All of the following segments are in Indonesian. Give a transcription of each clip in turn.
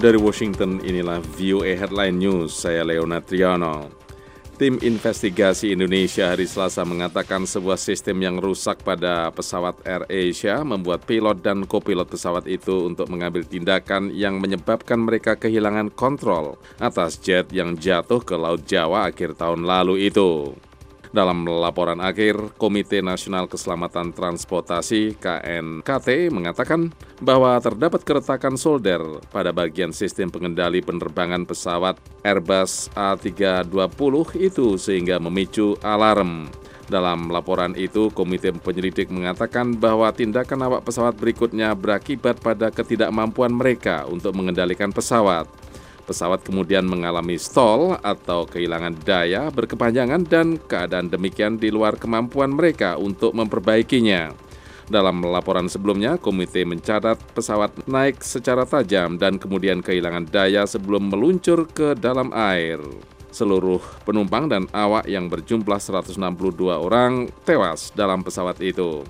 Dari Washington, inilah VOA Headline News, saya Leonard Triano. Tim investigasi Indonesia hari Selasa mengatakan sebuah sistem yang rusak pada pesawat AirAsia membuat pilot dan kopilot pesawat itu untuk mengambil tindakan yang menyebabkan mereka kehilangan kontrol atas jet yang jatuh ke Laut Jawa akhir tahun lalu itu. Dalam laporan akhir, Komite Nasional Keselamatan Transportasi (KNKT) mengatakan bahwa terdapat keretakan solder pada bagian sistem pengendali penerbangan pesawat Airbus A320 itu sehingga memicu alarm. Dalam laporan itu, komite penyelidik mengatakan bahwa tindakan awak pesawat berikutnya berakibat pada ketidakmampuan mereka untuk mengendalikan pesawat. Pesawat kemudian mengalami stall atau kehilangan daya berkepanjangan dan keadaan demikian di luar kemampuan mereka untuk memperbaikinya. Dalam laporan sebelumnya, komite mencatat pesawat naik secara tajam dan kemudian kehilangan daya sebelum meluncur ke dalam air. Seluruh penumpang dan awak yang berjumlah 162 orang tewas dalam pesawat itu.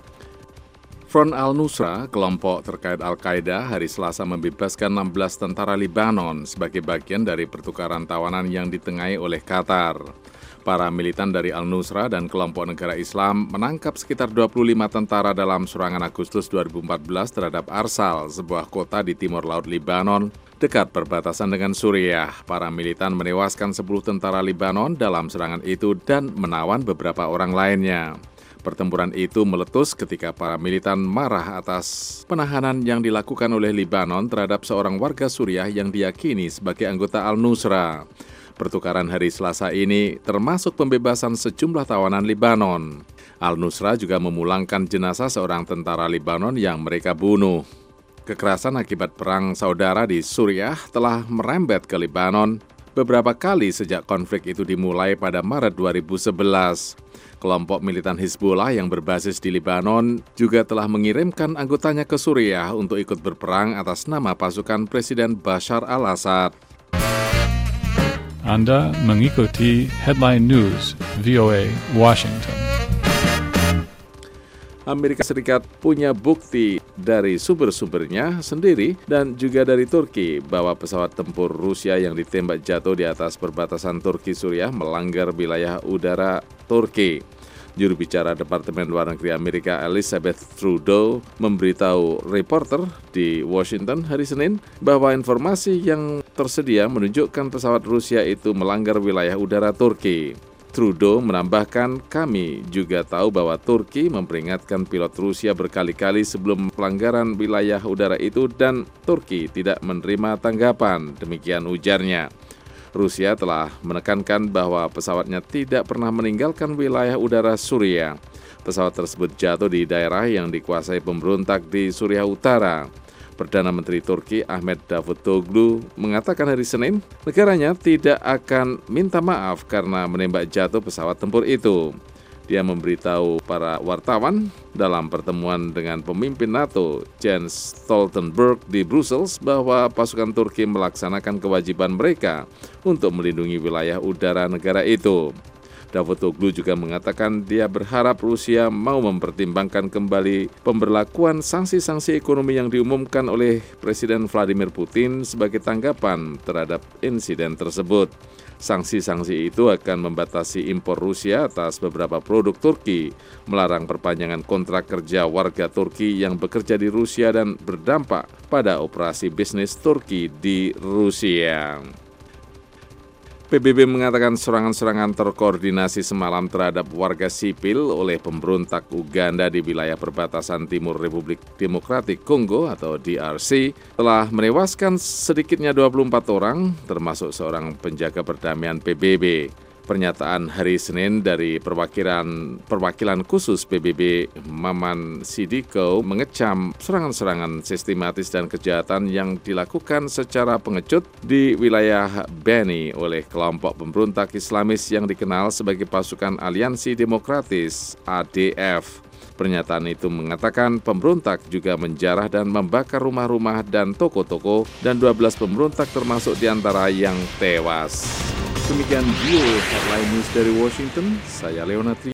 Front Al-Nusra, kelompok terkait Al-Qaeda, hari Selasa membebaskan 16 tentara Libanon sebagai bagian dari pertukaran tawanan yang ditengahi oleh Qatar. Para militan dari Al-Nusra dan kelompok negara Islam menangkap sekitar 25 tentara dalam serangan Agustus 2014 terhadap Arsal, sebuah kota di timur laut Libanon, dekat perbatasan dengan Suriah. Para militan menewaskan 10 tentara Libanon dalam serangan itu dan menawan beberapa orang lainnya. Pertempuran itu meletus ketika para militan marah atas penahanan yang dilakukan oleh Libanon terhadap seorang warga Suriah yang diyakini sebagai anggota Al-Nusra. Pertukaran hari Selasa ini termasuk pembebasan sejumlah tawanan Libanon. Al-Nusra juga memulangkan jenazah seorang tentara Libanon yang mereka bunuh. Kekerasan akibat perang saudara di Suriah telah merembet ke Libanon beberapa kali sejak konflik itu dimulai pada Maret 2011. Kelompok militan Hizbullah yang berbasis di Libanon juga telah mengirimkan anggotanya ke Suriah untuk ikut berperang atas nama pasukan Presiden Bashar al-Assad. Anda mengikuti Headline News, VOA Washington. Amerika Serikat punya bukti dari sumber-sumbernya sendiri dan juga dari Turki bahwa pesawat tempur Rusia yang ditembak jatuh di atas perbatasan Turki-Suriah melanggar wilayah udara Turki. Juru bicara Departemen Luar Negeri Amerika Elizabeth Trudeau memberitahu reporter di Washington hari Senin bahwa informasi yang tersedia menunjukkan pesawat Rusia itu melanggar wilayah udara Turki. Trudeau menambahkan, kami juga tahu bahwa Turki memperingatkan pilot Rusia berkali-kali sebelum pelanggaran wilayah udara itu dan Turki tidak menerima tanggapan, demikian ujarnya. Rusia telah menekankan bahwa pesawatnya tidak pernah meninggalkan wilayah udara Suriah. Pesawat tersebut jatuh di daerah yang dikuasai pemberontak di Suriah Utara. Perdana Menteri Turki Ahmet Davutoglu mengatakan hari Senin, negaranya tidak akan minta maaf karena menembak jatuh pesawat tempur itu. Dia memberitahu para wartawan dalam pertemuan dengan pemimpin NATO Jens Stoltenberg di Brussels bahwa pasukan Turki melaksanakan kewajiban mereka untuk melindungi wilayah udara negara itu. Davutoglu juga mengatakan dia berharap Rusia mau mempertimbangkan kembali pemberlakuan sanksi-sanksi ekonomi yang diumumkan oleh Presiden Vladimir Putin sebagai tanggapan terhadap insiden tersebut. Sanksi-sanksi itu akan membatasi impor Rusia atas beberapa produk Turki, melarang perpanjangan kontrak kerja warga Turki yang bekerja di Rusia dan berdampak pada operasi bisnis Turki di Rusia. PBB mengatakan serangan-serangan terkoordinasi semalam terhadap warga sipil oleh pemberontak Uganda di wilayah perbatasan timur Republik Demokratik Kongo atau DRC telah menewaskan sedikitnya 24 orang, termasuk seorang penjaga perdamaian PBB. Pernyataan hari Senin dari perwakilan khusus PBB Maman Sidiko mengecam serangan-serangan sistematis dan kejahatan yang dilakukan secara pengecut di wilayah Beni oleh kelompok pemberontak Islamis yang dikenal sebagai Pasukan Aliansi Demokratis (ADF). Pernyataan itu mengatakan pemberontak juga menjarah dan membakar rumah-rumah dan toko-toko dan 12 pemberontak termasuk diantara yang tewas. Demikian VOA Headline News dari Washington, saya Leonard.